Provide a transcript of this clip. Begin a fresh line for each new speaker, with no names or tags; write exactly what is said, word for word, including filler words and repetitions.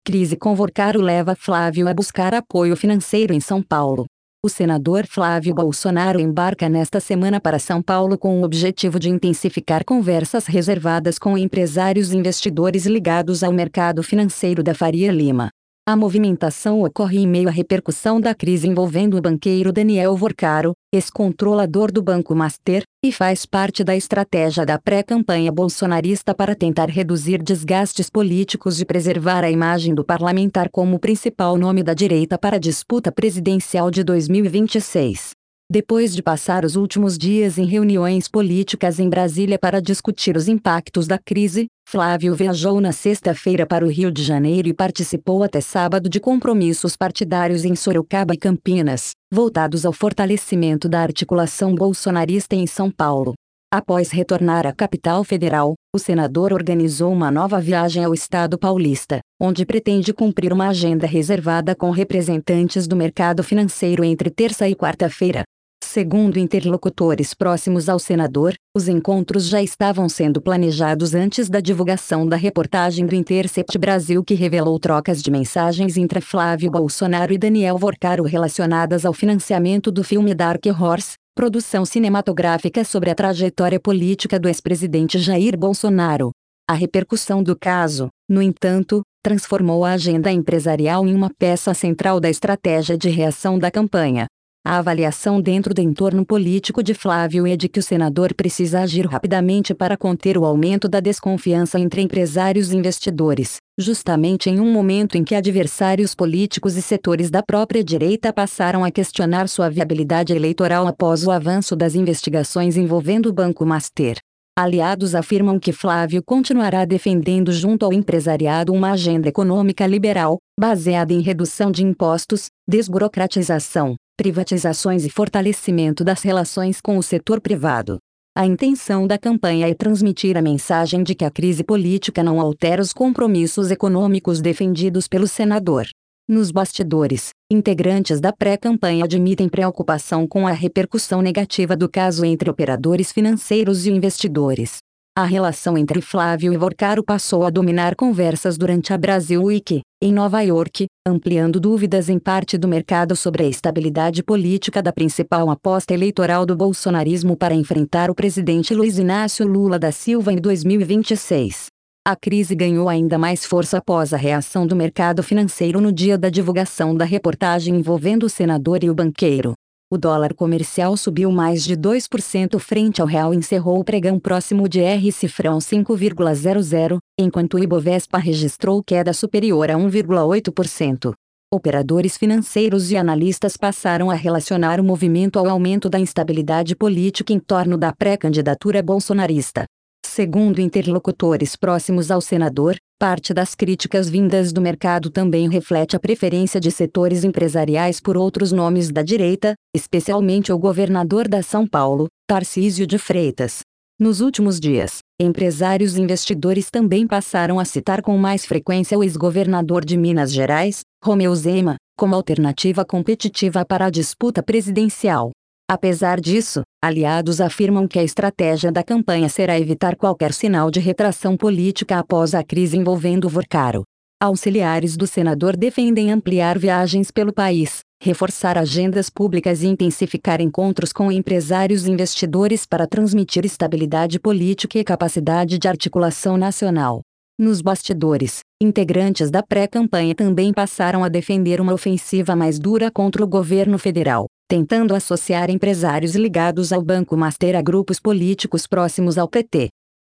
Crise com Vorcaro leva Flávio a buscar apoio financeiro em São Paulo. O senador Flávio Bolsonaro embarca nesta semana para São Paulo com o objetivo de intensificar conversas reservadas com empresários e investidores ligados ao mercado financeiro da Faria Lima. A movimentação ocorre em meio à repercussão da crise envolvendo o banqueiro Daniel Vorcaro, ex-controlador do Banco Master, e faz parte da estratégia da pré-campanha bolsonarista para tentar reduzir desgastes políticos e preservar a imagem do parlamentar como o principal nome da direita para a disputa presidencial de dois mil e vinte e seis. Depois de passar os últimos dias em reuniões políticas em Brasília para discutir os impactos da crise, Flávio viajou na sexta-feira para o Rio de Janeiro e participou até sábado de compromissos partidários em Sorocaba e Campinas, voltados ao fortalecimento da articulação bolsonarista em São Paulo. Após retornar à capital federal, o senador organizou uma nova viagem ao estado paulista, onde pretende cumprir uma agenda reservada com representantes do mercado financeiro entre terça e quarta-feira. Segundo interlocutores próximos ao senador, os encontros já estavam sendo planejados antes da divulgação da reportagem do Intercept Brasil que revelou trocas de mensagens entre Flávio Bolsonaro e Daniel Vorcaro relacionadas ao financiamento do filme Dark Horse, produção cinematográfica sobre a trajetória política do ex-presidente Jair Bolsonaro. A repercussão do caso, no entanto, transformou a agenda empresarial em uma peça central da estratégia de reação da campanha. A avaliação dentro do entorno político de Flávio é de que o senador precisa agir rapidamente para conter o aumento da desconfiança entre empresários e investidores, justamente em um momento em que adversários políticos e setores da própria direita passaram a questionar sua viabilidade eleitoral após o avanço das investigações envolvendo o Banco Master. Aliados afirmam que Flávio continuará defendendo junto ao empresariado uma agenda econômica liberal, baseada em redução de impostos, desburocratização, privatizações e fortalecimento das relações com o setor privado. A intenção da campanha é transmitir a mensagem de que a crise política não altera os compromissos econômicos defendidos pelo senador. Nos bastidores, integrantes da pré-campanha admitem preocupação com a repercussão negativa do caso entre operadores financeiros e investidores. A relação entre Flávio e Vorcaro passou a dominar conversas durante a Brasil Week, em Nova York, ampliando dúvidas em parte do mercado sobre a estabilidade política da principal aposta eleitoral do bolsonarismo para enfrentar o presidente Luiz Inácio Lula da Silva em dois mil e vinte e seis. A crise ganhou ainda mais força após a reação do mercado financeiro no dia da divulgação da reportagem envolvendo o senador e o banqueiro. O dólar comercial subiu mais de dois por cento frente ao real e encerrou o pregão próximo de R$ cifrão cinco vírgula zero zero, enquanto o Ibovespa registrou queda superior a um vírgula oito por cento. Operadores financeiros e analistas passaram a relacionar o movimento ao aumento da instabilidade política em torno da pré-candidatura bolsonarista. Segundo interlocutores próximos ao senador, parte das críticas vindas do mercado também reflete a preferência de setores empresariais por outros nomes da direita, especialmente o governador da São Paulo, Tarcísio de Freitas. Nos últimos dias, empresários e investidores também passaram a citar com mais frequência o ex-governador de Minas Gerais, Romeu Zema, como alternativa competitiva para a disputa presidencial. Apesar disso, aliados afirmam que a estratégia da campanha será evitar qualquer sinal de retração política após a crise envolvendo Vorcaro. Auxiliares do senador defendem ampliar viagens pelo país, reforçar agendas públicas e intensificar encontros com empresários e investidores para transmitir estabilidade política e capacidade de articulação nacional. Nos bastidores, integrantes da pré-campanha também passaram a defender uma ofensiva mais dura contra o governo federal, tentando associar empresários ligados ao Banco Master a grupos políticos próximos ao P T.